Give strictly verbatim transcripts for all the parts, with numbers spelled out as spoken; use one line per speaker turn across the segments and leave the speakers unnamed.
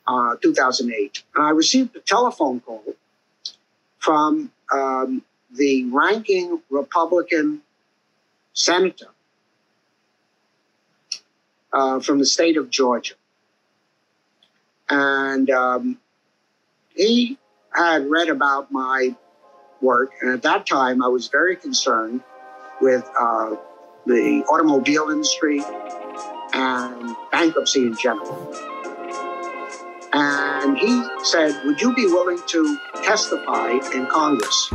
uh, two thousand eight. And I received a telephone call from um, the ranking Republican senator uh, from the state of Georgia. And um, he had read about my work. And at that time, I was very concerned with uh, the automobile industry and bankruptcy in general. And he said, would you be willing to testify in Congress?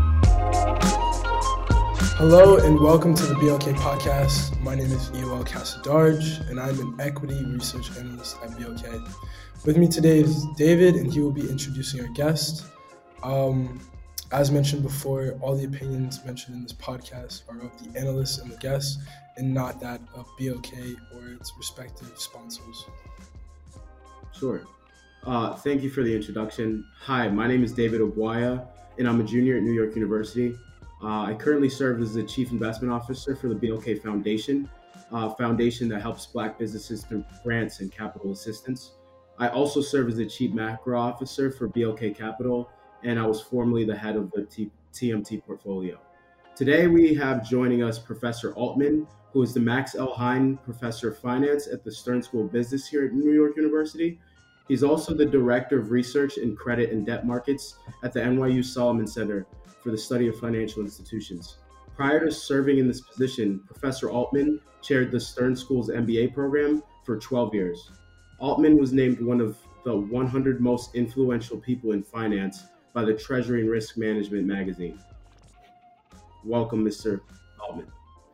Hello and welcome to the B L K podcast. My name is Ewell Casadarge and I'm an equity research analyst at B L K. With me today is David and he will be introducing our guest. Um, as mentioned before, all the opinions mentioned in this podcast are of the analysts and the guests and not that of B L K or its respective sponsors.
Sure. Uh, thank you for the introduction. Hi, my name is David Obuaya, and I'm a junior at New York University. Uh, I currently serve as the Chief Investment Officer for the B L K Foundation, a foundation that helps Black businesses through grants and capital assistance. I also serve as the Chief Macro Officer for B L K Capital, and I was formerly the head of the T- TMT portfolio. Today we have joining us Professor Altman, who is the Max L. Hein Professor of Finance at the Stern School of Business here at New York University. He's also the Director of Research in Credit and Debt Markets at the N Y U Solomon Center for the Study of Financial Institutions. Prior to serving in this position, Professor Altman chaired the Stern School's M B A program for twelve years. Altman was named one of the one hundred most influential people in finance by the Treasury and Risk Management magazine. Welcome, Mister Altman.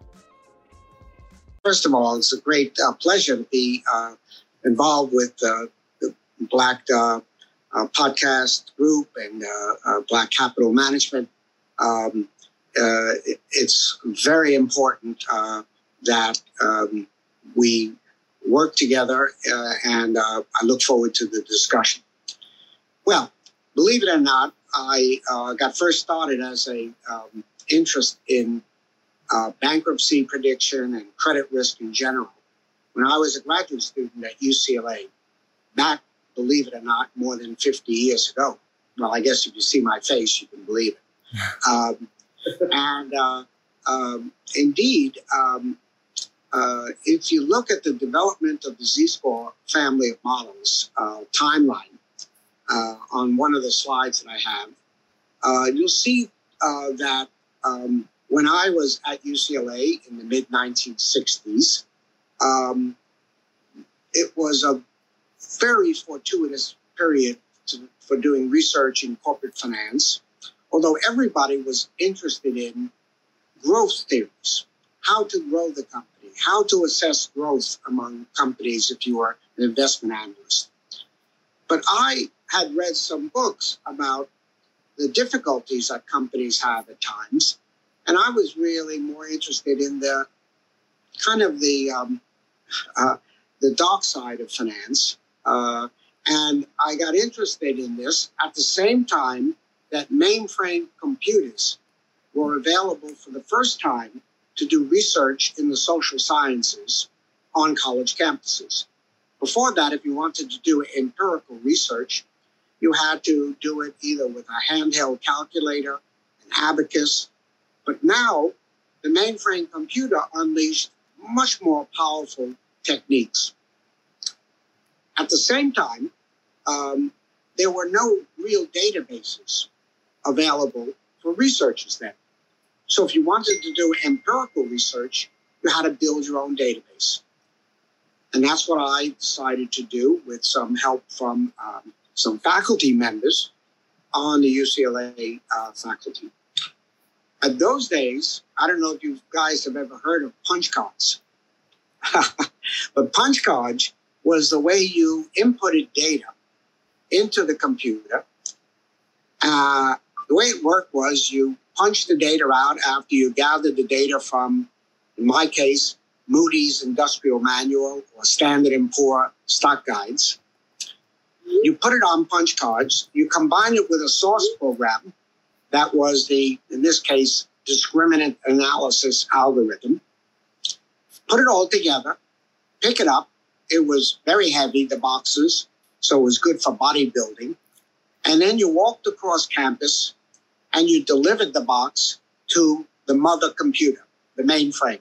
First of all, it's a great uh, pleasure to be uh, involved with uh, the Black uh, uh, podcast group and uh, uh, Black Capital Management. Um, uh, it, it's very important uh, that um, we work together, uh, and uh, I look forward to the discussion. Well, believe it or not, I uh, got first started as a um, interest in uh, bankruptcy prediction and credit risk in general when I was a graduate student at U C L A, back, believe it or not, more than fifty years ago. Well, I guess if you see my face, you can believe it. Um, and uh, um, indeed, um, uh, if you look at the development of the Z-score family of models uh, timeline uh, on one of the slides that I have, uh, you'll see uh, that um, when I was at U C L A in the mid nineteen sixties, um, it was a very fortuitous period to, for doing research in corporate finance, although everybody was interested in growth theories, how to grow the company, how to assess growth among companies if you were an investment analyst. But I had read some books about the difficulties that companies have at times, and I was really more interested in the kind of the um, uh, the dark side of finance. Uh, and I got interested in this at the same time that mainframe computers were available for the first time to do research in the social sciences on college campuses. Before that, if you wanted to do empirical research, you had to do it either with a handheld calculator, an abacus. But now, the mainframe computer unleashed much more powerful techniques. At the same time, um, there were no real databases available for researchers then. So if you wanted to do empirical research, you had to build your own database. And that's what I decided to do with some help from um, some faculty members on the U C L A uh, faculty. At those days, I don't know if you guys have ever heard of punch cards. But punch cards was the way you inputted data into the computer. Uh, the way it worked was you punched the data out after you gathered the data from, in my case, Moody's Industrial Manual or Standard and Poor stock guides. You put it on punch cards. You combine it with a source program that was the, in this case, discriminant analysis algorithm. Put it all together, pick it up. It was very heavy, the boxes. so it was good for bodybuilding. And then you walked across campus and you delivered the box to the mother computer, the mainframe.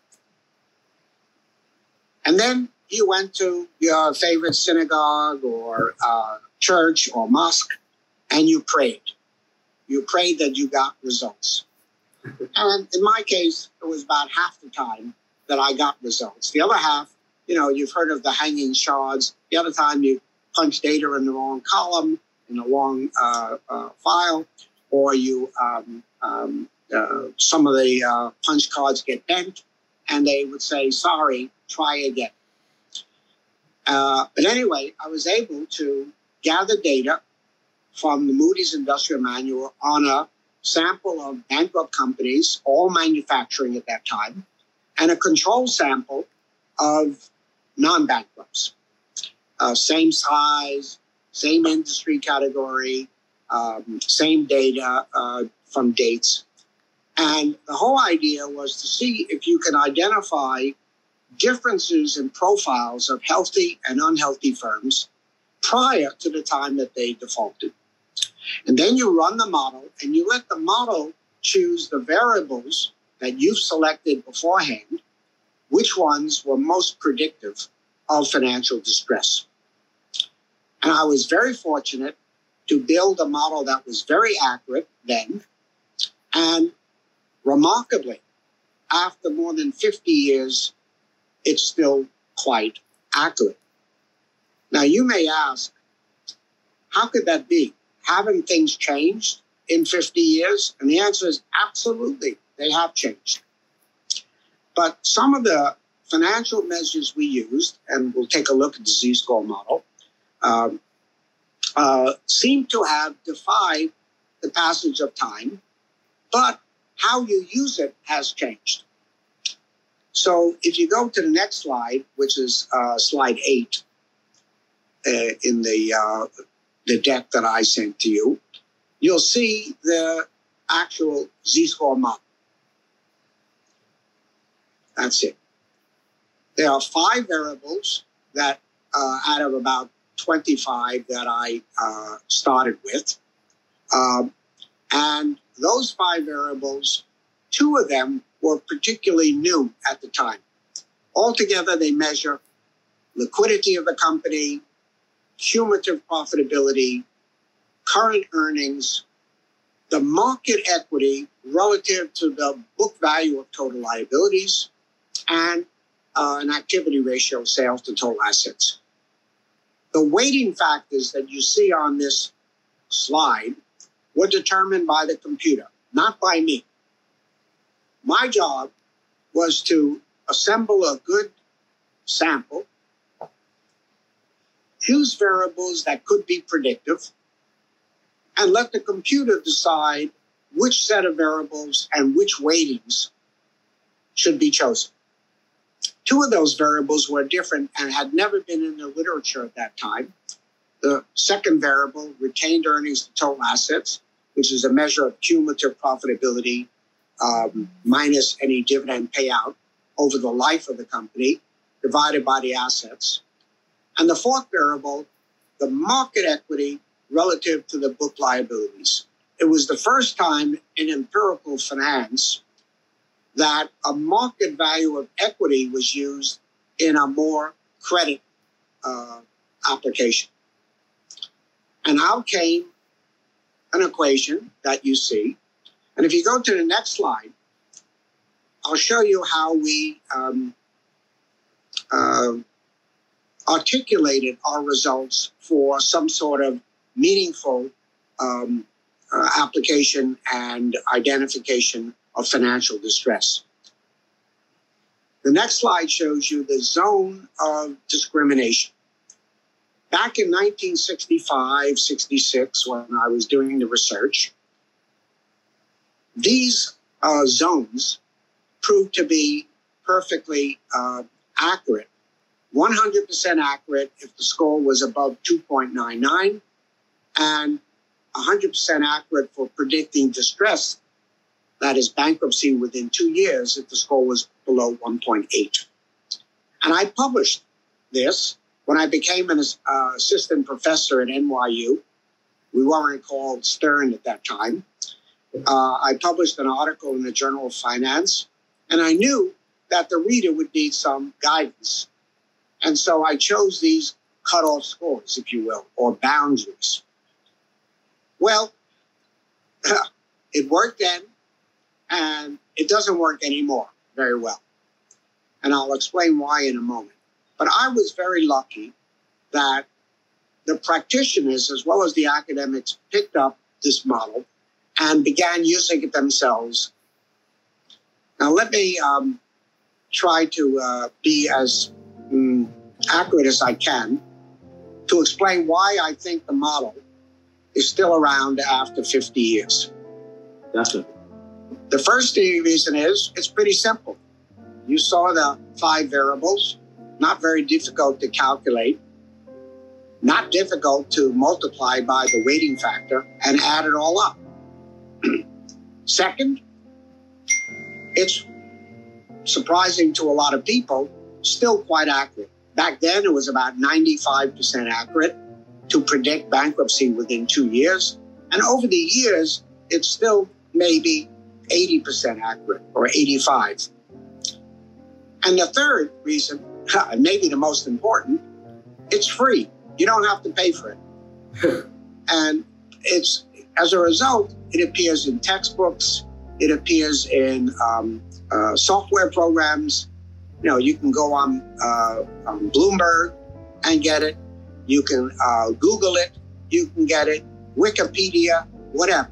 And then you went to your favorite synagogue or uh, church or mosque, and you prayed. You prayed that you got results. And in my case, it was about half the time that I got results. The other half, you know, you've heard of the hanging shards. The other time you punch data in the wrong column, in the wrong uh, uh, file, or you um, um, uh, some of the uh, punch cards get bent, and they would say, sorry, try again. Uh, but anyway, I was able to gather data from the Moody's Industrial Manual on a sample of bankrupt companies, all manufacturing at that time, and a control sample of non-bankrupts. Uh, same size, same industry category, um, same data uh, from dates. And the whole idea was to see if you can identify differences in profiles of healthy and unhealthy firms prior to the time that they defaulted. And then you run the model and you let the model choose the variables that you've selected beforehand, which ones were most predictive of financial distress. And I was very fortunate to build a model that was very accurate then. And remarkably, after more than fifty years, it's still quite accurate. Now, you may ask, how could that be? Haven't things changed in fifty years? And the answer is absolutely, they have changed. But some of the financial measures we used, and we'll take a look at the Z-score model, um, uh, seem to have defied the passage of time, but how you use it has changed. So if you go to the next slide, which is uh, slide eight uh, in the uh, the deck that I sent to you, you'll see the actual Z-score model. That's it. There are five variables that uh, out of about twenty-five that I uh, started with. Um, and those five variables, two of them were particularly new at the time. Altogether, they measure liquidity of the company, cumulative profitability, current earnings, the market equity relative to the book value of total liabilities, and uh, an activity ratio of sales to total assets. The weighting factors that you see on this slide were determined by the computer, not by me. My job was to assemble a good sample, choose variables that could be predictive, and let the computer decide which set of variables and which weightings should be chosen. Two of those variables were different and had never been in the literature at that time. The second variable, retained earnings to total assets, which is a measure of cumulative profitability um, minus any dividend payout over the life of the company, divided by the assets. And the fourth variable, the market equity relative to the book liabilities. It was the first time in empirical finance that a market value of equity was used in a more credit uh, application. And out came an equation that you see. And if you go to the next slide, I'll show you how we um, uh, articulated our results for some sort of meaningful um, uh, application and identification of financial distress. The next slide shows you the zone of discrimination. Back in nineteen sixty-five, sixty-six, when I was doing the research, these uh, zones proved to be perfectly uh, accurate, one hundred percent accurate if the score was above two point nine nine, and one hundred percent accurate for predicting distress, that is bankruptcy within two years, if the score was below one point eight. And I published this When I became an uh, assistant professor at N Y U, we weren't called Stern at that time, uh, I published an article in the Journal of Finance, and I knew that the reader would need some guidance. And so I chose these cutoff scores, if you will, or boundaries. Well, it worked then, and it doesn't work anymore very well. And I'll explain why in a moment. But I was very lucky that the practitioners, as well as the academics, picked up this model and began using it themselves. Now, let me um, try to uh, be as um, accurate as I can to explain why I think the model is still around after fifty years.
Definitely.
The first reason is it's pretty simple. You saw the five variables, not very difficult to calculate, not difficult to multiply by the weighting factor and add it all up. Second, it's surprising to a lot of people, still quite accurate. Back then, it was about ninety-five percent accurate to predict bankruptcy within two years. And over the years, it's still maybe eighty percent accurate or eighty-five. And the third reason, and maybe the most important, it's free. You don't have to pay for it. And it's, as a result, it appears in textbooks. It appears in um, uh, software programs. You know, you can go on, uh, on Bloomberg and get it. You can uh, Google it. You can get it. Wikipedia, whatever.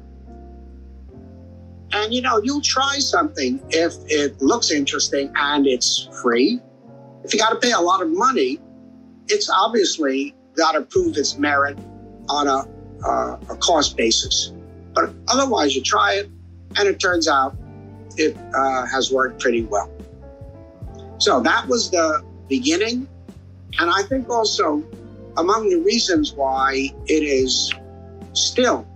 And, you know, you'll try something if it looks interesting and it's free. If you got to pay a lot of money, it's obviously got to prove its merit on a, uh, a cost basis. But otherwise, you try it, and it turns out it uh, has worked pretty well. So that was the beginning. And I think also among the reasons why it is still,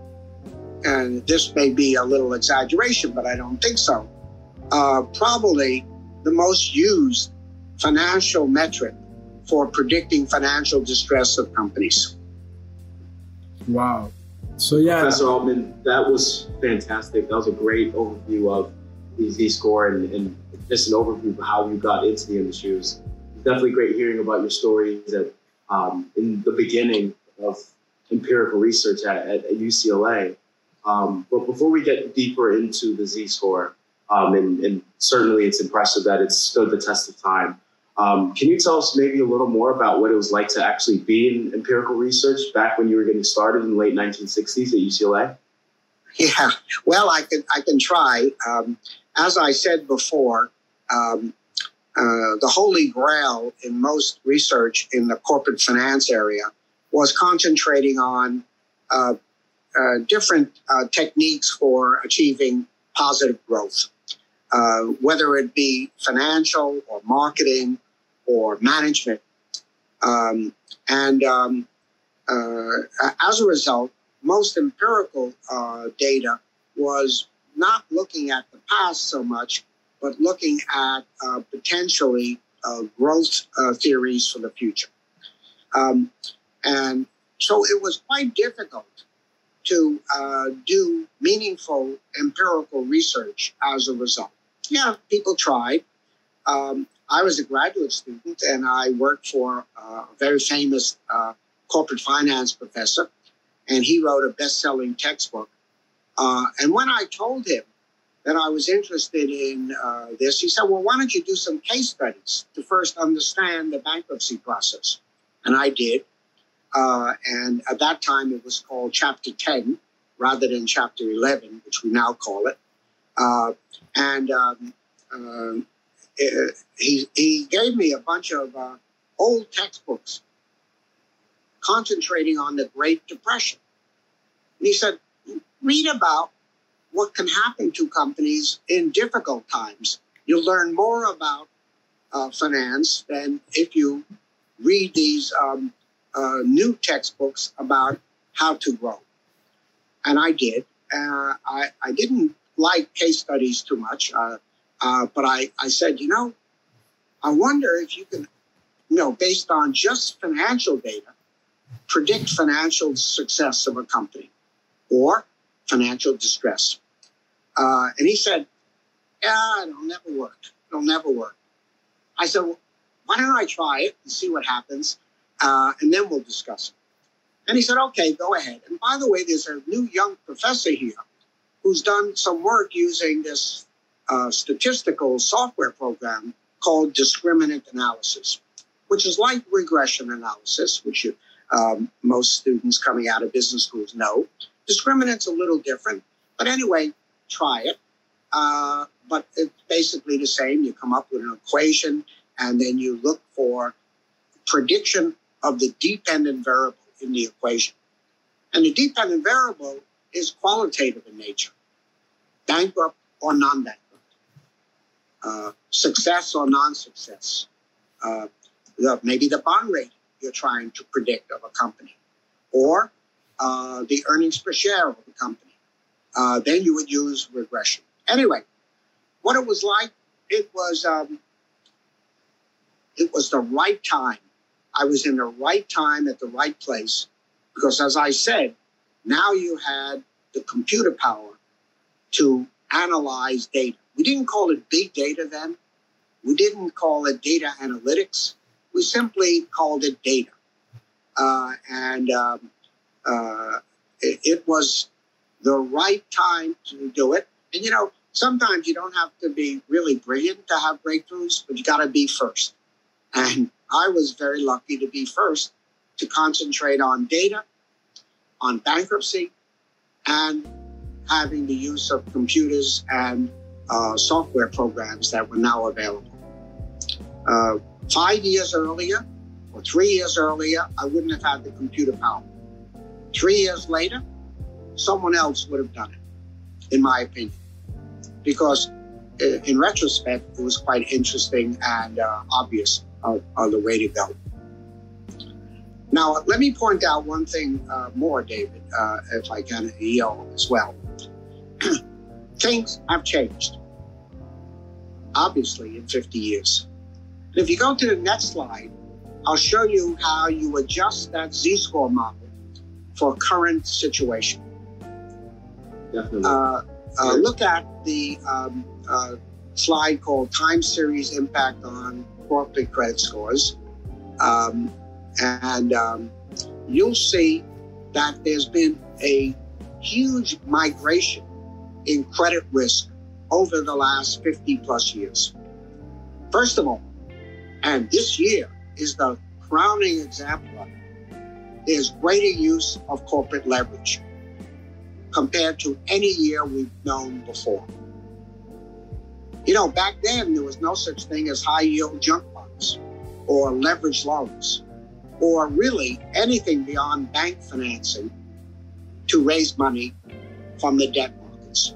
and this may be a little exaggeration, but I don't think so, uh, probably the most used financial metric for predicting financial distress of companies.
Wow. So yeah.
Professor Altman, that was fantastic. That was a great overview of the Z-score and, and just an overview of how you got into the industry. It was definitely great hearing about your stories at, um, in the beginning of empirical research at, at, at U C L A. Um, but before we get deeper into the Z-score, um, and, and certainly it's impressive that it's stood the test of time, um, can you tell us maybe a little more about what it was like to actually be in empirical research back when you were getting started in the late nineteen sixties at U C L A?
Yeah, well, I can, I can try. Um, as I said before, um, uh, the holy grail in most research in the corporate finance area was concentrating on uh, uh, different uh, techniques for achieving positive growth, uh, whether it be financial or marketing or management. Um, and um, uh, as a result, most empirical uh, data was not looking at the past so much, but looking at uh, potentially uh, growth uh, theories for the future. Um, and so it was quite difficult to uh, do meaningful empirical research as a result. Yeah, people tried. Um, I was a graduate student, and I worked for uh, a very famous uh, corporate finance professor, and he wrote a best-selling textbook. Uh, and when I told him that I was interested in uh, this, he said, well, why don't you do some case studies to first understand the bankruptcy process? And I did. Uh, and at that time, it was called Chapter ten rather than Chapter eleven, which we now call it. Uh, and um, uh, it, he, he gave me a bunch of uh, old textbooks concentrating on the Great Depression. And he said, read about what can happen to companies in difficult times. You'll learn more about uh, finance than if you read these um, uh, new textbooks about how to grow. And I did. Uh, I, I didn't like case studies too much, uh, uh, but I, I said, you know, I wonder if you can you know, based on just financial data, predict financial success of a company or financial distress. Uh, and he said, yeah, it'll never work. It'll never work. I said, well, why don't I try it and see what happens, uh, and then we'll discuss it. And he said, okay, go ahead. And by the way, there's a new young professor here who's done some work using this uh, statistical software program called discriminant analysis, which is like regression analysis, which you, um, most students coming out of business schools know. Discriminant's a little different, but anyway, try it. Uh, but it's basically the same. You come up with an equation, and then you look for prediction of the dependent variable in the equation. And the dependent variable is qualitative in nature, bankrupt or non-bankrupt, uh, success or non-success, uh, the, maybe the bond rating you're trying to predict of a company, or uh, the earnings per share of a company. Uh, then you would use regression. Anyway, what it was like, it was um, it was the right time. I was in the right time at the right place because, as I said, now you had the computer power to analyze data. We didn't call it big data then. We didn't call it data analytics. We simply called it data. Uh, and um, uh, it, it was the right time to do it. And, you know, sometimes you don't have to be really brilliant to have breakthroughs, but you got to be first. And I was very lucky to be first to concentrate on data, on bankruptcy, and having the use of computers and uh, software programs that were now available. Uh, five years earlier, or three years earlier, I wouldn't have had the computer power. Three years later, someone else would have done it, in my opinion. Because in retrospect, it was quite interesting and uh, obvious of, of the way to go. Now, let me point out one thing uh, more, David, uh, if I can, E O as well. Things have changed, obviously, in fifty years. And if you go to the next slide, I'll show you how you adjust that Z-score model for current situation.
Definitely.
Uh, uh, look at the um, uh, slide called Time Series Impact on Corporate Credit Scores. Um, and um, you'll see that there's been a huge migration in credit risk over the last fifty plus years. First of all, and this year is the crowning example of it, there's greater use of corporate leverage compared to any year we've known before. You know, back then, there was no such thing as high-yield junk bonds or leveraged loans or really anything beyond bank financing to raise money from the debt markets.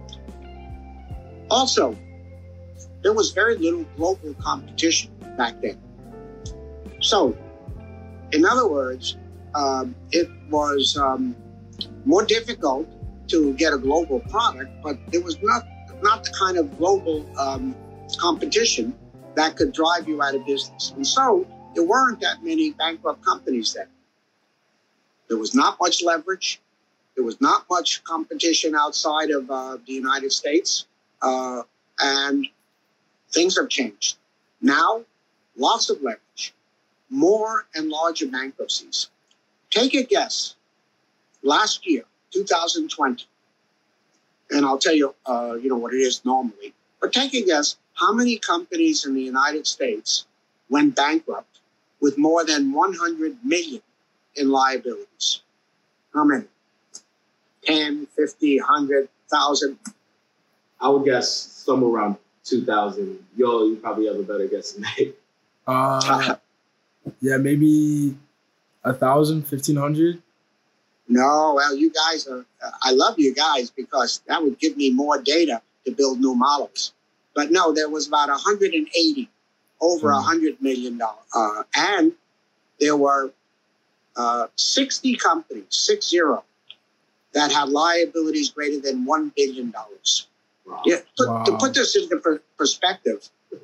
Also, there was very little global competition back then. So, in other words, um, it was um, more difficult to get a global product, but there was not, not the kind of global um, competition that could drive you out of business. And so there weren't that many bankrupt companies then. There was not much leverage. There was not much competition outside of uh, the United States. Uh, and things have changed. Now, lots of leverage, more and larger bankruptcies. Take a guess. Last year, two thousand twenty, and I'll tell you, uh, you know, what it is normally, but take a guess how many companies in the United States went bankrupt with more than one hundred million in liabilities. How many? ten, fifty, one hundred, one thousand?
I would guess somewhere around two thousand. Yo, you probably have a better guess than me.
Uh, yeah, maybe a thousand, fifteen hundred.
No, well, you guys are, uh, I love you guys because that would give me more data to build new models. But no, there was about one hundred eighty, over mm-hmm. one hundred million dollars. Uh, and there were uh, sixty companies, six zero, that had liabilities greater than one billion dollars. Wow. Yeah, put, wow. To put this into per- perspective,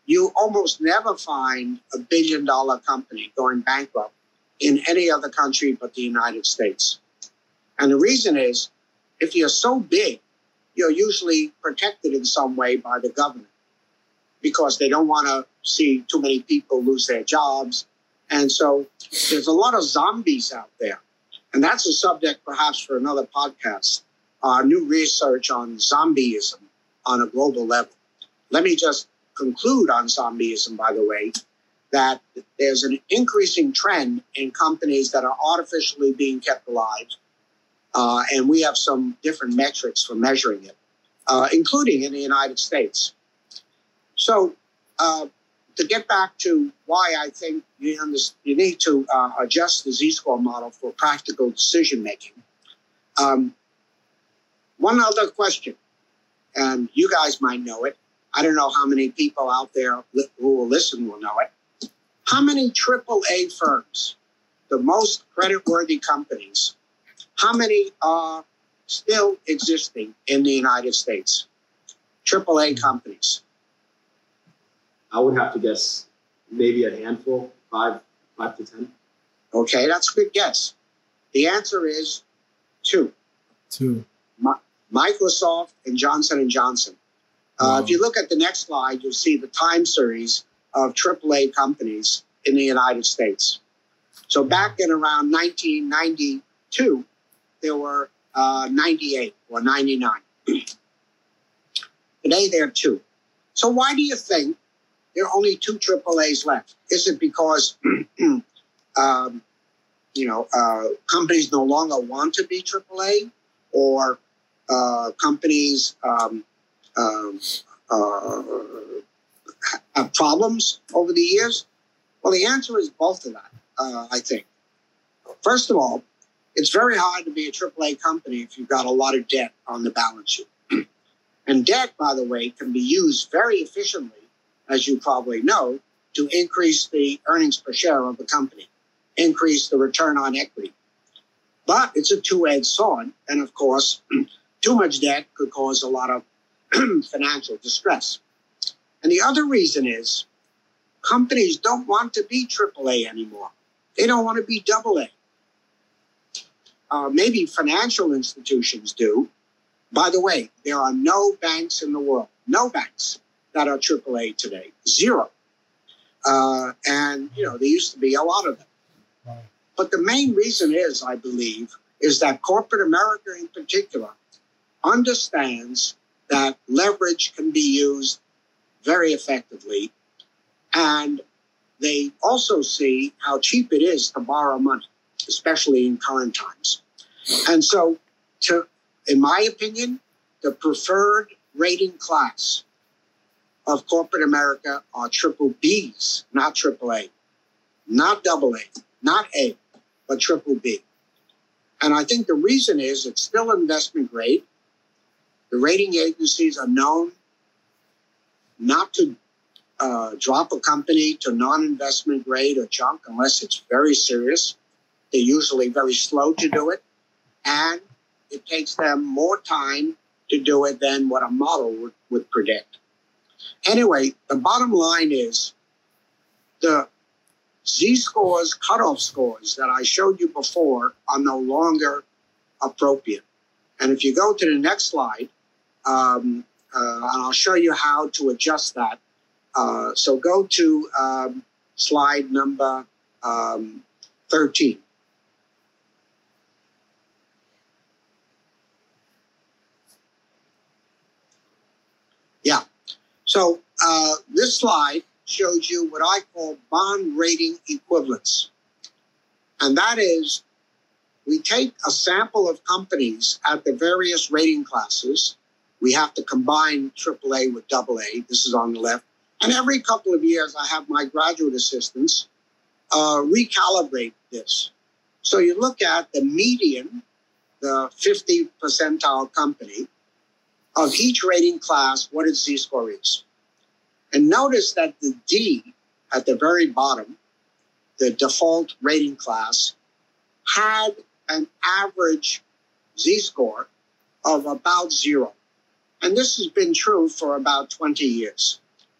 you almost never find a billion dollar company going bankrupt in any other country but the United States. And the reason is, if you're so big, you're usually protected in some way by the government because they don't want to see too many people lose their jobs. And so there's a lot of zombies out there. And that's a subject perhaps for another podcast, uh, new research on zombieism on a global level. Let me just conclude on zombieism, by the way, that there's an increasing trend in companies that are artificially being kept alive. Uh, and we have some different metrics for measuring it, uh, including in the United States. So uh, to get back to why I think you, understand, you need to uh, adjust the Z-score model for practical decision-making. Um, one other question, and you guys might know it. I don't know how many people out there li- who will listen will know it. How many triple A firms, the most credit-worthy companies, how many are still existing in the United States? triple A companies.
I would have to guess maybe a handful, five, five to ten.
Okay, that's a good guess. The answer is two.
Two.
Mi- Microsoft and Johnson and Johnson. Uh,
Wow.
If you look at the next slide, you'll see the time series of triple A companies in the United States. So back in around nineteen ninety-two, there were uh, ninety-eight or ninety-nine. Today, there are two. So why do you think there are only two triple A's left? Is it because um, you know uh, companies no longer want to be triple A, or uh, companies um, um, uh, have problems over the years? Well, the answer is both of that, uh, I think. First of all, it's very hard to be a triple A company if you've got a lot of debt on the balance sheet. And debt, by the way, can be used very efficiently, as you probably know, to increase the earnings per share of the company, increase the return on equity. But it's a two-edged sword. And of course, too much debt could cause a lot of financial distress. And the other reason is companies don't want to be triple A anymore. They don't want to be double A. Uh, maybe financial institutions do. By the way, there are no banks in the world, no banks that are triple A today, zero. Uh, and, you know, there used to be a lot of them. Wow. But the main reason is, I believe, is that corporate America in particular understands that leverage can be used very effectively. And they also see how cheap it is to borrow money, especially in current times. And so, to, in my opinion, the preferred rating class of corporate America are triple Bs, not triple A, not double A, not A, but triple B. And I think the reason is it's still investment grade. The rating agencies are known not to uh, drop a company to non-investment grade or junk unless it's very serious. They're usually very slow to do it. And it takes them more time to do it than what a model would, would predict. Anyway, the bottom line is the Z-scores, cutoff scores that I showed you before are no longer appropriate. And if you go to the next slide, um, uh, and I'll show you how to adjust that. Uh, so go to um, slide number um, thirteen. Yeah. So uh, this slide shows you what I call bond rating equivalence. And that is, we take a sample of companies at the various rating classes. We have to combine triple A with double A. This is on the left. And every couple of years, I have my graduate assistants uh, recalibrate this. So you look at the median, the fifty percentile company, of each rating class, what its Z-score is. And notice that the D at the very bottom, the default rating class, had an average Z-score of about zero. And this has been true for about twenty years.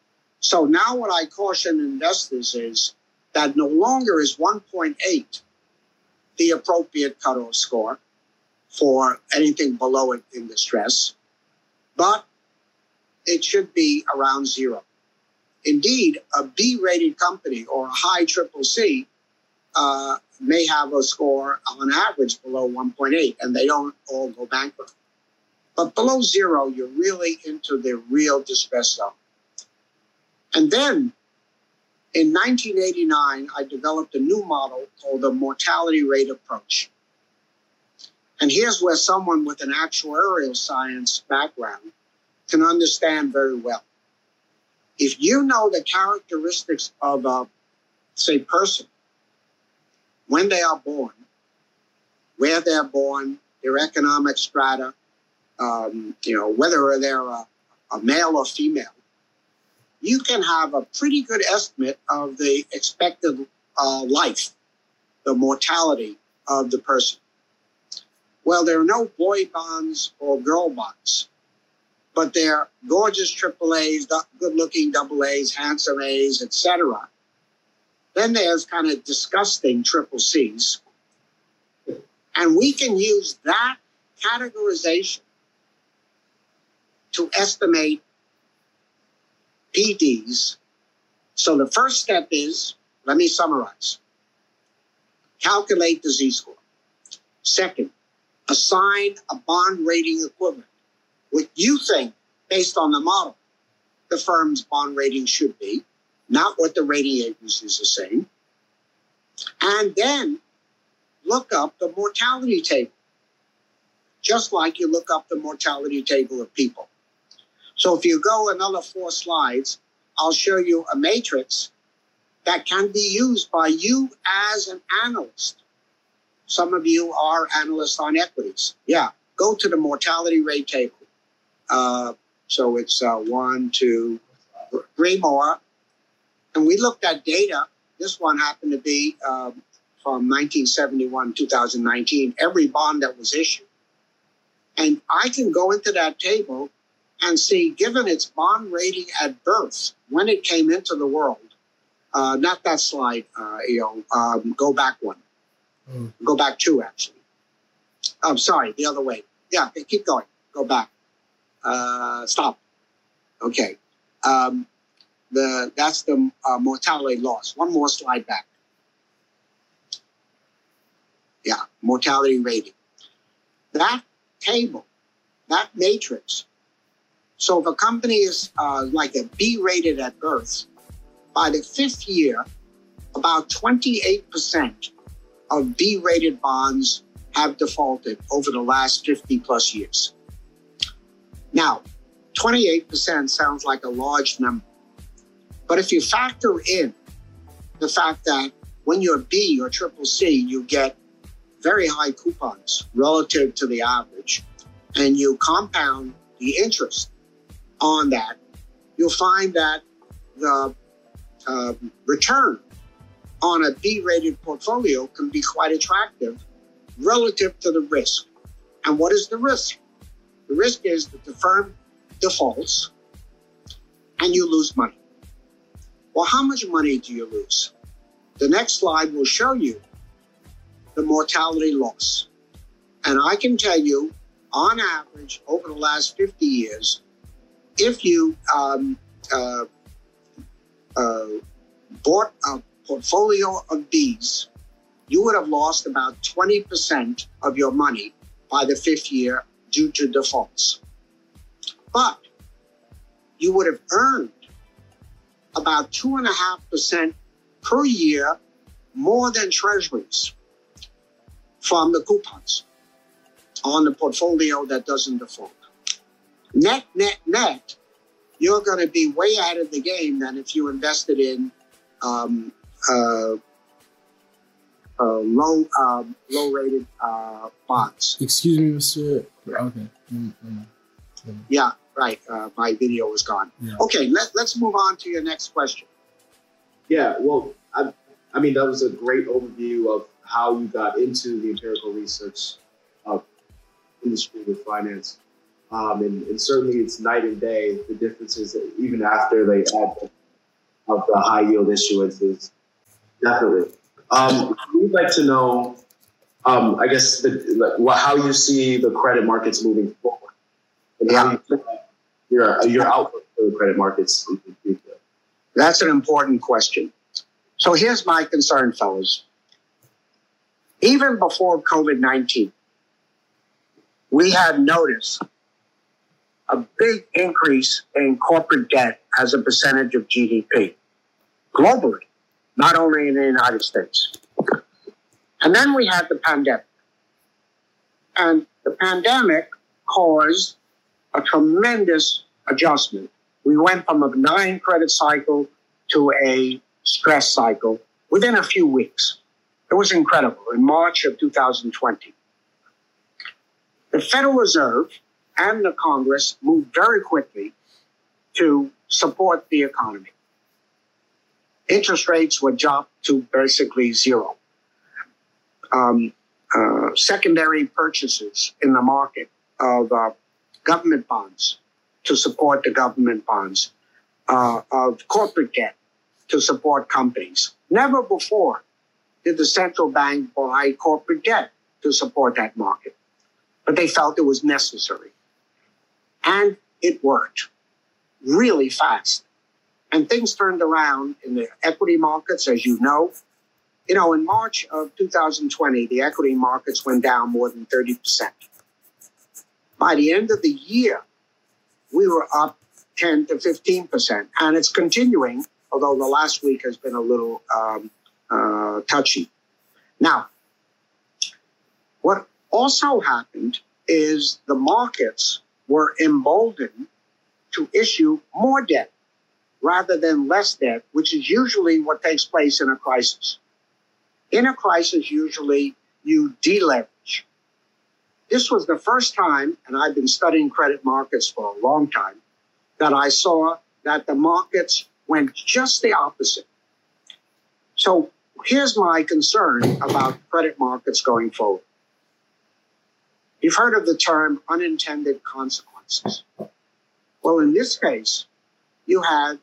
So now what I caution investors is that no longer is one point eight the appropriate cutoff score for anything below it in distress, but it should be around zero. Indeed, a B-rated company or a high triple C uh, may have a score on average below one point eight, and they don't all go bankrupt. But below zero, you're really into the real distress zone. And then in nineteen eighty-nine, I developed a new model called the mortality rate approach. And here's where someone with an actuarial science background can understand very well. If you know the characteristics of a, say, person, when they are born, where they're born, their economic strata, um, you know, whether they're a, a male or female, you can have a pretty good estimate of the expected uh, life, the mortality of the person. Well, there are no boy bonds or girl bonds, but they're gorgeous triple A's, good-looking double A's, handsome A's, et cetera. Then there's kind of disgusting triple C's. And we can use that categorization to estimate P Ds. So the first step is, let me summarize. Calculate the Z-score. Second, assign a bond rating equivalent, what you think, based on the model, the firm's bond rating should be, not what the rating agencies are saying. And then look up the mortality table, just like you look up the mortality table of people. So if you go another four slides, I'll show you a matrix that can be used by you as an analyst. Some of you are analysts on equities. Yeah, go to the mortality rate table. Uh, so it's uh, one, two, three more. And we looked at data. This one happened to be um, from nineteen seventy-one, two thousand nineteen, every bond that was issued. And I can go into that table and see, given its bond rating at birth, when it came into the world, uh, not that slide, uh, you know, um, go back one. Mm. Go back two, actually. I'm sorry, the other way. Yeah, keep going. Go back. Uh, stop. Okay. Um, the that's the uh, mortality loss. One more slide back. Yeah, mortality rating. That table, that matrix. So if a company is uh, like a B rated at birth, by the fifth year, about twenty-eight percent of B rated bonds have defaulted over the last fifty plus years. Now, twenty-eight percent sounds like a large number. But if you factor in the fact that when you're B or triple C, you get very high coupons relative to the average, and you compound the interest on that, you'll find that the uh, return on a B-rated portfolio can be quite attractive relative to the risk. And what is the risk? The risk is that the firm defaults and you lose money. Well, how much money do you lose? The next slide will show you the mortality loss. And I can tell you, on average, over the last fifty years, if you um, uh, uh, bought a portfolio of Bs, you would have lost about twenty percent of your money by the fifth year due to defaults. But you would have earned about two and a half percent per year more than treasuries from the coupons on the portfolio that doesn't default. Net, net, net, you're going to be way ahead of the game than if you invested in um, uh, uh, low, um, low-rated uh, bonds.
Excuse me, Mister Okay. Mm-hmm.
Yeah, right. Uh, my video was gone. Yeah. Okay, let, let's move on to your next question.
Yeah, well, I, I mean, that was a great overview of how you got into the empirical research uh, industry with finance. Um, and, and certainly it's night and day, the differences that even after they add
of the high yield issuances. Definitely. Um, we'd like to know, um, I guess, the, like, how you see the credit markets moving forward, and
Yeah.
how you see your your outlook for the credit markets in the future.
That's an important question. So here's my concern, fellas. Even before COVID nineteen, we had noticed a big increase in corporate debt as a percentage of G D P globally, not only in the United States. And then we had the pandemic. And the pandemic caused a tremendous adjustment. We went from a benign credit cycle to a stress cycle within a few weeks. It was incredible in March of two thousand twenty. The Federal Reserve and the Congress moved very quickly to support the economy. Interest rates were dropped to basically zero. Um, uh, secondary purchases in the market of uh, government bonds to support the government bonds, uh, of corporate debt to support companies. Never before did the central bank buy corporate debt to support that market, but they felt it was necessary. And it worked really fast. And things turned around in the equity markets, as you know. You know, in March of two thousand twenty, the equity markets went down more than thirty percent. By the end of the year, we were up ten to fifteen percent. And it's continuing, although the last week has been a little um, uh, touchy. Now, what also happened is the markets were emboldened to issue more debt rather than less debt, which is usually what takes place in a crisis. In a crisis, usually you deleverage. This was the first time, and I've been studying credit markets for a long time, that I saw that the markets went just the opposite. So here's my concern about credit markets going forward. You've heard of the term unintended consequences. Well, in this case, you had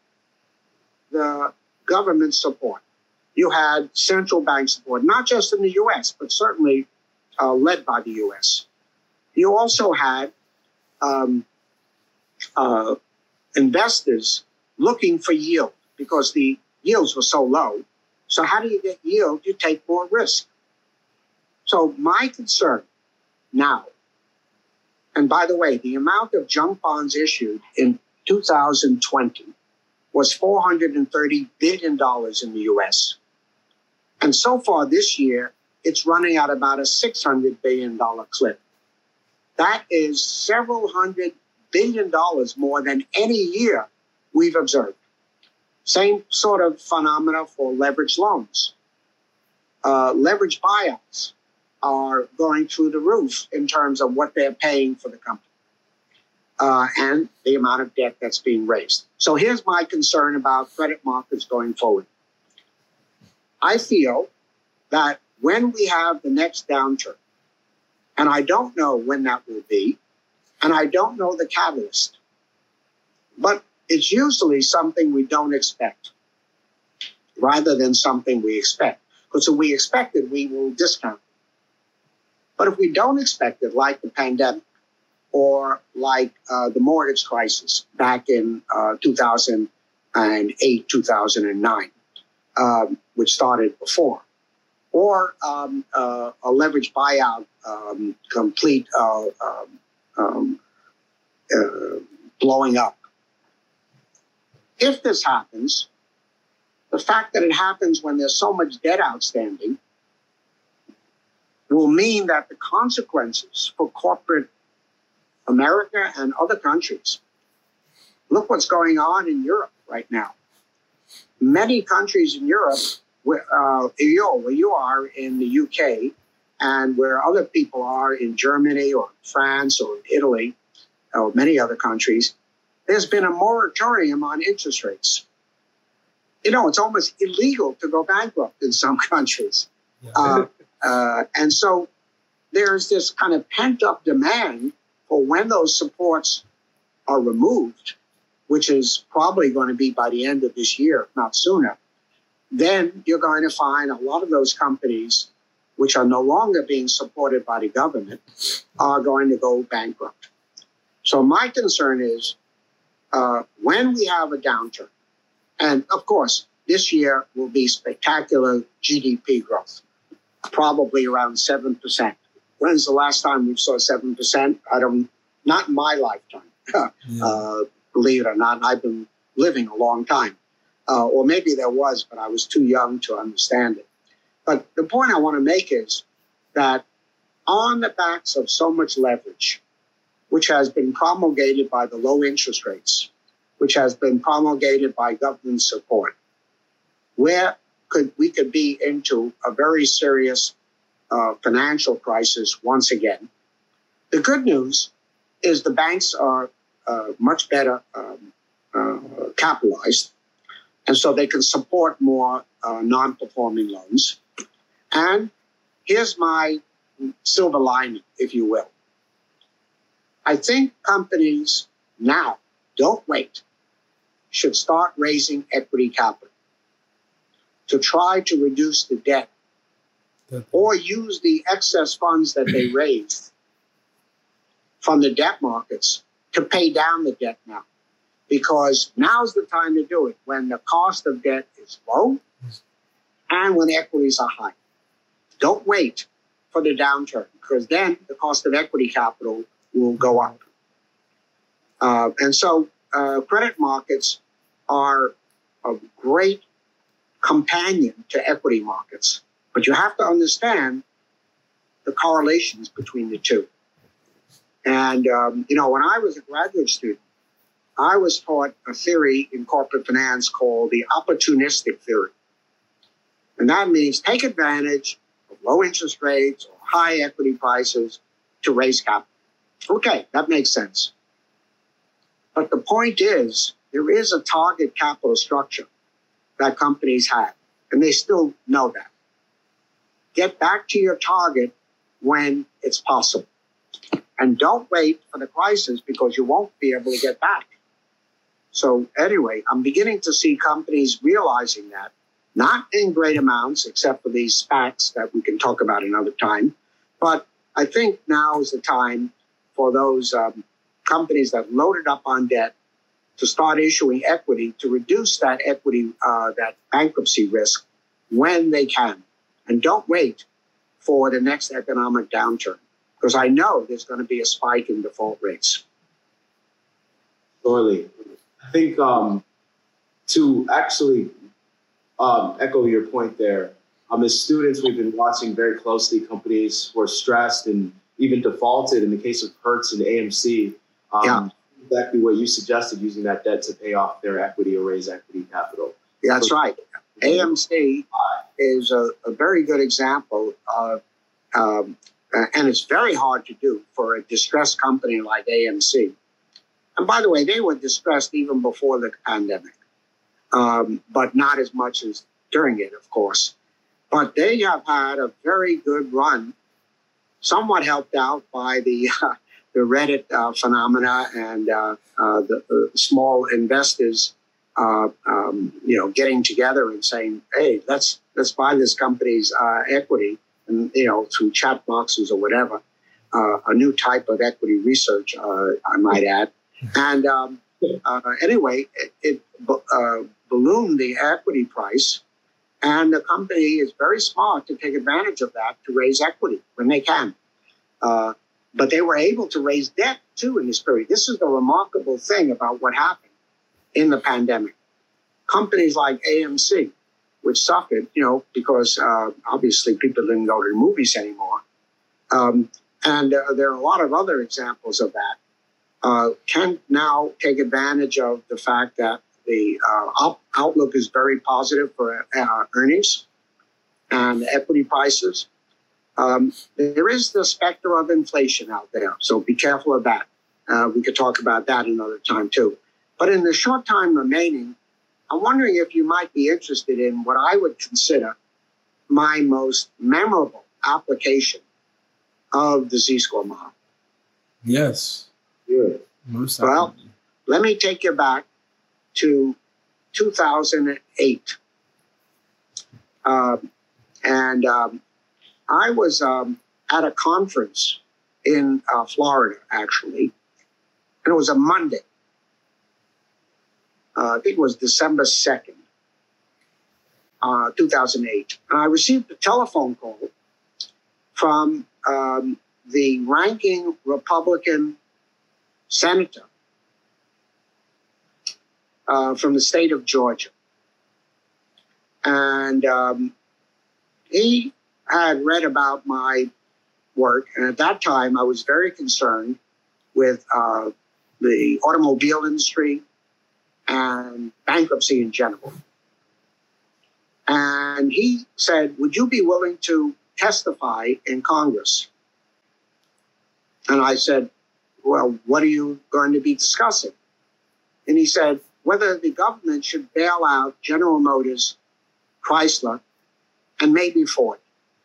the government support. You had central bank support, not just in the U S, but certainly uh, led by the U S. You also had um, uh, investors looking for yield because the yields were so low. So how do you get yield? You take more risk. So my concern now, and by the way, the amount of junk bonds issued in two thousand twenty was four hundred thirty billion dollars in the U S. And so far this year, it's running at about a six hundred billion dollars clip. That is several hundred billion dollars more than any year we've observed. Same sort of phenomena for leveraged loans. Uh, leveraged buyouts are going through the roof in terms of what they're paying for the company uh, and the amount of debt that's being raised. So here's my concern about credit markets going forward. I feel that when we have the next downturn, and I don't know when that will be, and I don't know the catalyst, but it's usually something we don't expect rather than something we expect. Because if we expect it, we will discount it. But if we don't expect it, like the pandemic or like uh, the mortgage crisis back in uh, two thousand eight, two thousand nine, um, which started before, or um, uh, a leveraged buyout, um, complete uh, um, um, uh, blowing up. If this happens, the fact that it happens when there's so much debt outstanding will mean that the consequences for corporate America and other countries. Look what's going on in Europe right now. Many countries in Europe, where, uh, where you are in the U K and where other people are in Germany or France or Italy or many other countries, there's been a moratorium on interest rates. You know, it's almost illegal to go bankrupt in some countries. Yeah. Uh, uh, and so there's this kind of pent-up demand for when those supports are removed, which is probably going to be by the end of this year, if not sooner, then you're going to find a lot of those companies, which are no longer being supported by the government, are going to go bankrupt. So my concern is uh, when we have a downturn, and of course, this year will be spectacular G D P growth, probably around seven percent. When's the last time we saw seven percent? I don't, not in my lifetime. yeah. uh, believe it or not, I've been living a long time. Uh, or maybe there was, but I was too young to understand it. But the point I want to make is that on the backs of so much leverage, which has been promulgated by the low interest rates, which has been promulgated by government support, where could we could be into a very serious uh, financial crisis once again. The good news is the banks are uh, much better um, uh, capitalized, and so they can support more uh, non-performing loans. And here's my silver lining, if you will. I think companies now, don't wait, should start raising equity capital to try to reduce the debt or use the excess funds that they raised from the debt markets to pay down the debt now. Because now's the time to do it, when the cost of debt is low and when equities are high. Don't wait for the downturn, because then the cost of equity capital will go up. Uh, and so uh, credit markets are a great companion to equity markets. But you have to understand the correlations between the two. And, um, you know, when I was a graduate student, I was taught a theory in corporate finance called the opportunistic theory. And that means take advantage of low interest rates or high equity prices to raise capital. Okay, that makes sense. But the point is, there is a target capital structure that companies have, and they still know that. Get back to your target when it's possible. And don't wait for the crisis, because you won't be able to get back. So anyway, I'm beginning to see companies realizing that, not in great amounts, except for these SPACs that we can talk about another time. But I think now is the time for those um, companies that loaded up on debt to start issuing equity to reduce that equity, uh, that bankruptcy risk when they can. And don't wait for the next economic downturn, because I know there's going to be a spike in default rates.
Surely. I think um, to actually um, echo your point there, um, as students, we've been watching very closely companies who are stressed and even defaulted. In the case of Hertz and A M C, um, yeah. exactly what you suggested, using that debt to pay off their equity or raise equity capital.
Yeah, that's so, right. A M C is a, a very good example of, um, and it's very hard to do for a distressed company like A M C. And by the way, they were distressed even before the pandemic, um, but not as much as during it, of course. But they have had a very good run, somewhat helped out by the uh, the Reddit uh, phenomena and uh, uh, the, the small investors, uh, um, you know, getting together and saying, "Hey, let's let's buy this company's uh, equity," and you know, through chat boxes or whatever, uh, a new type of equity research, uh, I might add. And um, uh, anyway, it, it uh, ballooned the equity price, and the company is very smart to take advantage of that to raise equity when they can. Uh, but they were able to raise debt, too, in this period. This is the remarkable thing about what happened in the pandemic. Companies like A M C, which suffered, you know, because uh, obviously people didn't go to the movies anymore. Um, and uh, there are a lot of other examples of that. Uh, can now take advantage of the fact that the uh, outlook is very positive for uh, earnings and equity prices. Um, there is the specter of inflation out there, so be careful of that. Uh, we could talk about that another time too. But in the short time remaining, I'm wondering if you might be interested in what I would consider my most memorable application of the Z-score model.
Yes.
Good.
Most
well, let me take you back to two thousand eight. Um, and um, I was um, at a conference in uh, Florida, actually, and it was a Monday. Uh, I think it was December second, uh, two thousand eight. And I received a telephone call from um, the ranking Republican senator uh, from the state of Georgia. And um, he had read about my work. And at that time, I was very concerned with uh, the automobile industry and bankruptcy in general. And he said, would you be willing to testify in Congress? And I said, well, what are you going to be discussing? And he said, whether the government should bail out General Motors, Chrysler, and maybe Ford.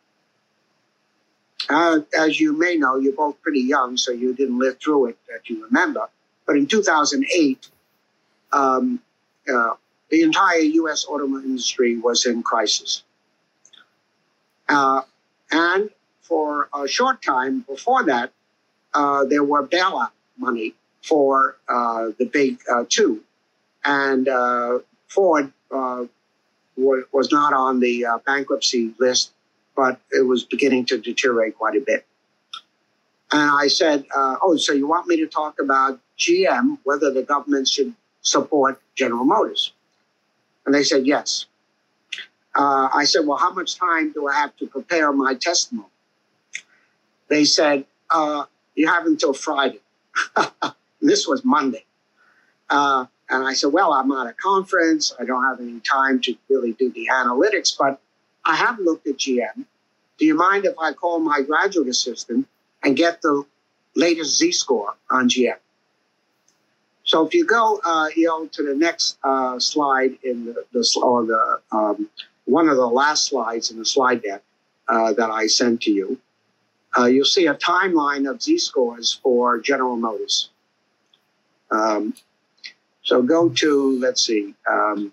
Uh, as you may know, you're both pretty young, so you didn't live through it that you remember. But in two thousand eight, um, uh, the entire U S automobile industry was in crisis. Uh, and for a short time before that, uh, there were bailout money for uh, the big uh, two. And uh, Ford uh, w- was not on the uh, bankruptcy list, but it was beginning to deteriorate quite a bit. And I said, uh, oh, so you want me to talk about G M, whether the government should support General Motors? And they said, yes. Uh, I said, well, how much time do I have to prepare my testimony? They said, uh, you have until Friday. This was Monday. Uh, and I said, well, I'm at a conference. I don't have any time to really do the analytics, but I have looked at G M. Do you mind if I call my graduate assistant and get the latest Z-score on G M? So if you go, uh, you know, to the next uh, slide in the, the or the um, one of the last slides in the slide deck uh, that I sent to you, uh, you'll see a timeline of Z-scores for General Motors. Um, so go to, let's see, um,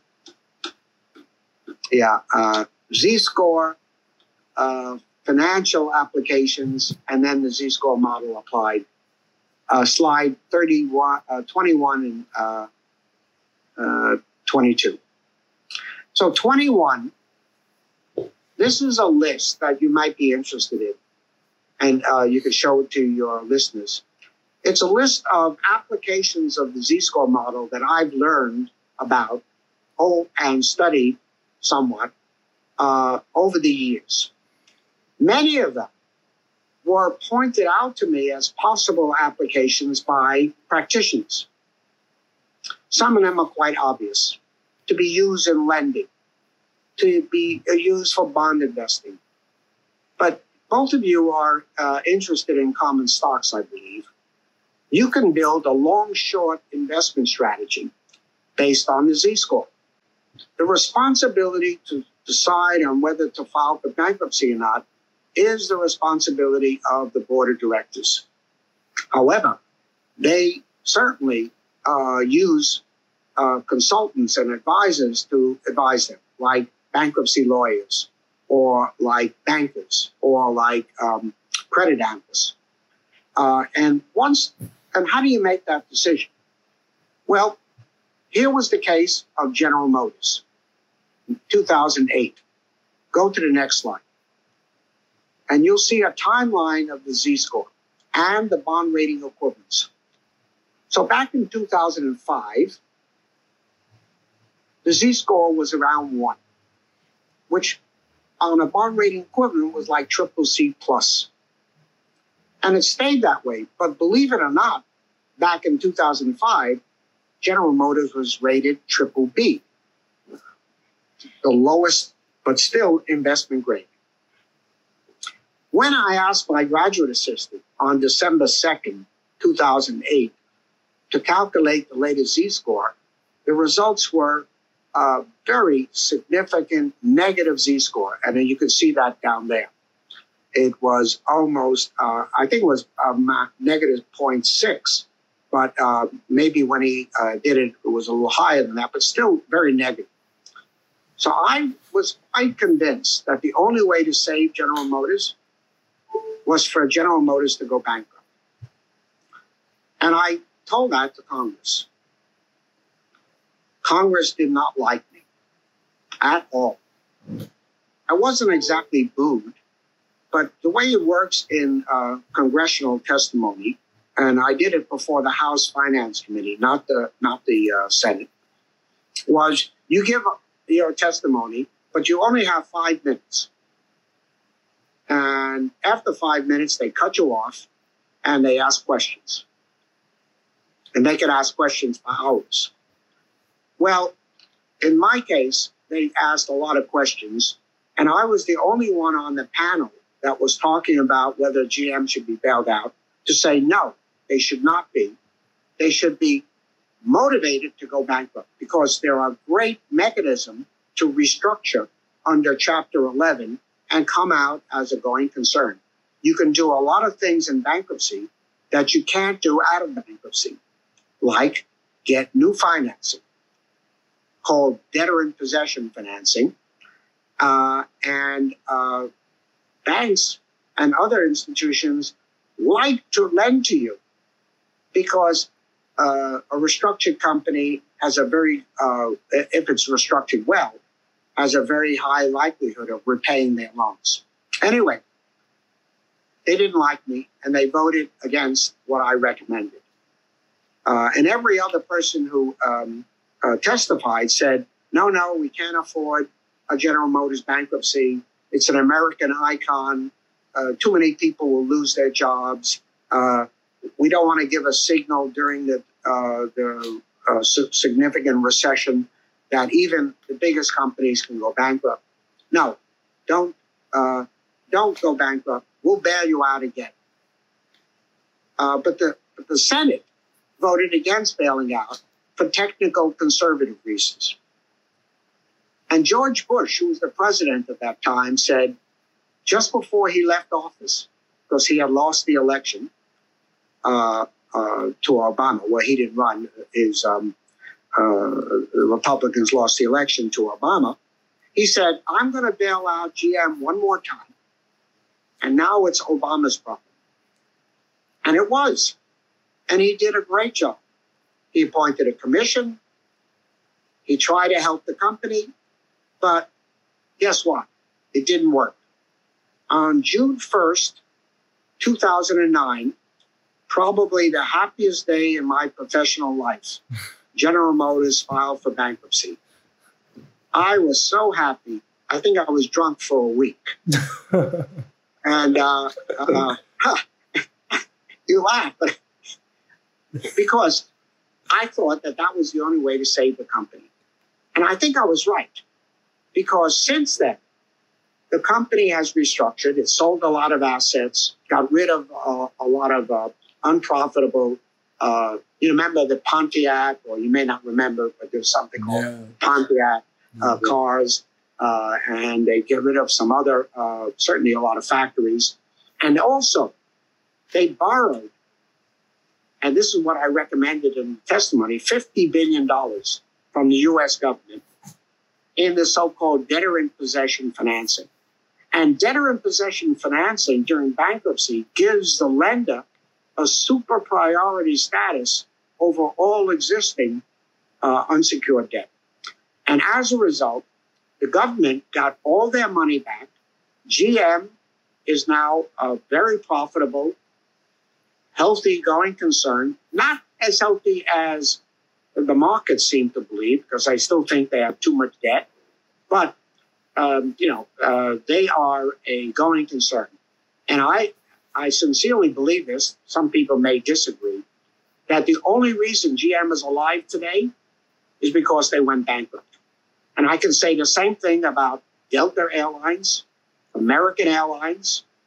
yeah, uh, Z-score, uh, financial applications, and then the Z-score model applied. Uh, slide thirty-one, uh, twenty-one and uh, uh, twenty-two. So twenty-one, this is a list that you might be interested in, and uh, you can show it to your listeners. It's a list of applications of the Z-score model that I've learned about oh, and studied somewhat uh, over the years. Many of them were pointed out to me as possible applications by practitioners. Some of them are quite obvious, to be used in lending, to be used for bond investing. But both of you are uh, interested in common stocks, I believe. You can build a long-short investment strategy based on the Z-score. The responsibility to decide on whether to file for bankruptcy or not is the responsibility of the board of directors. However, they certainly uh, use uh, consultants and advisors to advise them, like bankruptcy lawyers, or like bankers, or like um, credit analysts. Uh, and once, and how do you make that decision? Well, here was the case of General Motors in two thousand eight. Go to the next slide. And you'll see a timeline of the Z-score and the bond rating equivalents. So back in two thousand five, the Z-score was around one, which on a bond rating equivalent was like triple C plus. And it stayed that way. But believe it or not, back in two thousand five, General Motors was rated triple B, the lowest, but still investment grade. When I asked my graduate assistant on December second, two thousand eight, to calculate the latest Z-score, the results were a very significant negative Z-score. And then you can see that down there. It was almost, uh, I think it was um, negative zero point six but uh, maybe when he uh, did it, it was a little higher than that, but still very negative. So I was quite convinced that the only way to save General Motors was for General Motors to go bankrupt. And I told that to Congress. Congress did not like me at all. I wasn't exactly booed, but the way it works in uh, congressional testimony, and I did it before the House Finance Committee, not the not the uh, Senate, was you give your testimony, but you only have five minutes. And after five minutes, they cut you off and they ask questions. And they could ask questions for hours. Well, in my case, they asked a lot of questions, and I was the only one on the panel that was talking about whether G M should be bailed out to say, no, they should not be. They should be motivated to go bankrupt because there are great mechanisms to restructure under Chapter eleven and come out as a going concern. You can do a lot of things in bankruptcy that you can't do out of bankruptcy, like get new financing, called debtor in possession financing, uh, and uh, banks and other institutions like to lend to you because uh, a restructured company has a very, uh, if it's restructured well, has a very high likelihood of repaying their loans. Anyway, they didn't like me, and they voted against what I recommended. Uh, and every other person who um, uh, testified said, no, no, we can't afford a General Motors bankruptcy. It's an American icon. Uh, too many people will lose their jobs. Uh, we don't want to give a signal during the, uh, the uh, significant recession that even the biggest companies can go bankrupt. No, don't uh, don't go bankrupt. We'll bail you out again. Uh, but the but the Senate voted against bailing out for technical conservative reasons. And George Bush, who was the president at that time, said just before he left office, because he had lost the election uh, uh, to Obama, where he didn't run, his um, Uh, the Republicans lost the election to Obama. He said, I'm going to bail out G M one more time. And now it's Obama's problem. And it was. And he did a great job. He appointed a commission. He tried to help the company. But guess what? It didn't work. On June first, two thousand nine, probably the happiest day in my professional life, General Motors filed for bankruptcy. I was so happy. I think I was drunk for a week. and uh, uh, you laugh, but because I thought that that was the only way to save the company. And I think I was right. Because since then, the company has restructured. It sold a lot of assets, got rid of uh, a lot of uh, unprofitable Uh, you remember the Pontiac, or you may not remember, but there's something called yeah. Pontiac uh, mm-hmm. cars, uh, and they get rid of some other, uh, certainly a lot of factories. And also, they borrowed, and this is what I recommended in testimony, fifty billion dollars from the U S government in the so-called debtor in possession financing. And debtor in possession financing during bankruptcy gives the lender a super priority status over all existing uh, unsecured debt. And as a result, the government got all their money back. G M is now a very profitable, healthy going concern, not as healthy as the markets seem to believe, because I still think they have too much debt. But, um, you know, uh, they are a going concern. And I, I sincerely believe this, some people may disagree, that the only reason G M is alive today is because they went bankrupt. And I can say the same thing about Delta Airlines, American Airlines.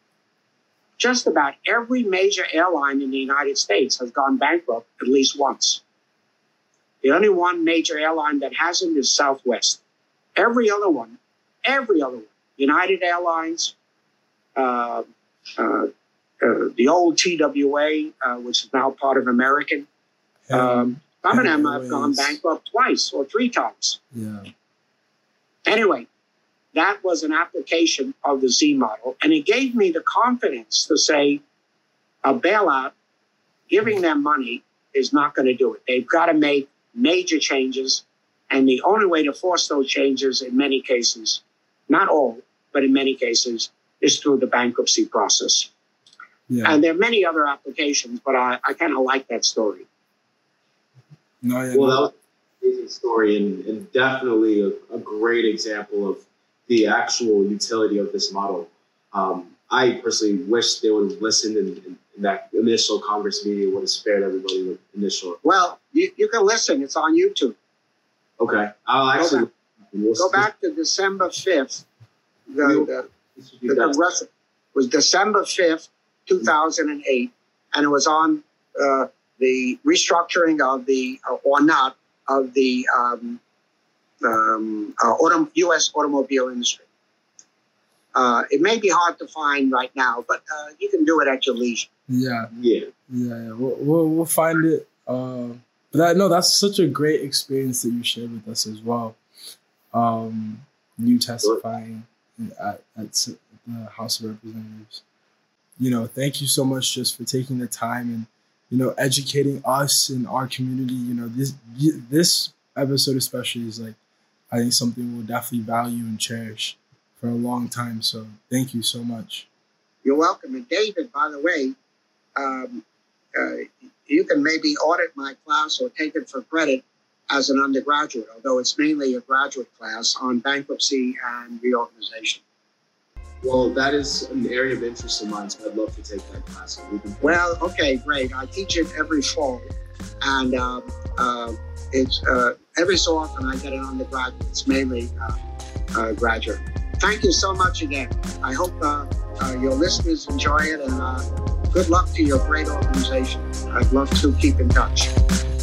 Just about every major airline in the United States has gone bankrupt at least once. The only one major airline that hasn't is Southwest. Every other one, every other one, United Airlines, uh, uh, Uh, the old T W A, uh, which is now part of American, Um, some of them have
Airways.
gone bankrupt twice or three times.
Yeah.
Anyway, that was an application of the Z model, and it gave me the confidence to say a bailout, giving them money is not going to do it. They've got to make major changes, and the only way to force those changes in many cases, not all, but in many cases, is through the bankruptcy process.
Yeah.
And there are many other applications, but I, I kind of like that story.
No, yeah,
Well,
no.
that was an amazing story, and, and definitely a, a great example of the actual utility of this model. Um, I personally wish they would have listened, and, and, and that initial Congress meeting would have spared everybody the initial.
Well, you, you can listen. It's on YouTube.
Okay, I'll actually
Go back,
we'll,
Go back to December fifth. The,
We'll-
the,
this would be
the
best.
Congress was December fifth, two thousand eight, and it was on uh, the restructuring of the, uh, or not, of the um, um, uh, autom- U S automobile industry. Uh, it may be hard to find right now, but uh, you can do it at your leisure.
Yeah.
Yeah.
Yeah, yeah. We'll, we'll, we'll find it. Uh, but that, no, that's such a great experience that you shared with us as well. Um, you testifying at, at the House of Representatives. You know, thank you so much just for taking the time and, you know, educating us and our community. You know, this this episode especially is like, I think something we'll definitely value and cherish for a long time. So thank you so much.
You're welcome. And David, by the way, um, uh, you can maybe audit my class or take it for credit as an undergraduate, although it's mainly a graduate class on bankruptcy and reorganization.
Well, that is an area of interest of mine, so I'd love to take that class. We can-
Well, okay, great. I teach it every fall, and um, uh, it's uh, every so often I get an undergraduate. It's mainly uh, uh, graduate. Thank you so much again. I hope uh, uh, your listeners enjoy it, and uh, good luck to your great organization. I'd love to keep in touch.